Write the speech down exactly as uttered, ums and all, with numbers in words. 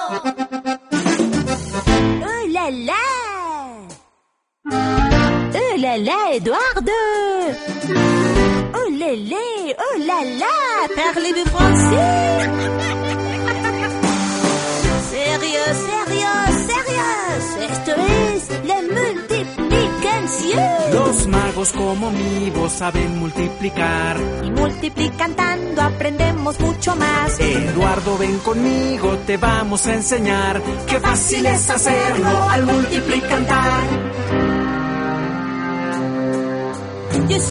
Oh là là! Oh là là, Edouard! Oh là là! Oh là là! Parlez-vous français? Sérieux, sérieux, sérieux. Esto es la multiplicación. Los magos como mi voz saben multiplicar. Y multiplicando aprendemos mucho más. Eduardo, ven conmigo, te vamos a enseñar. Qué fácil es hacerlo al multiplicar.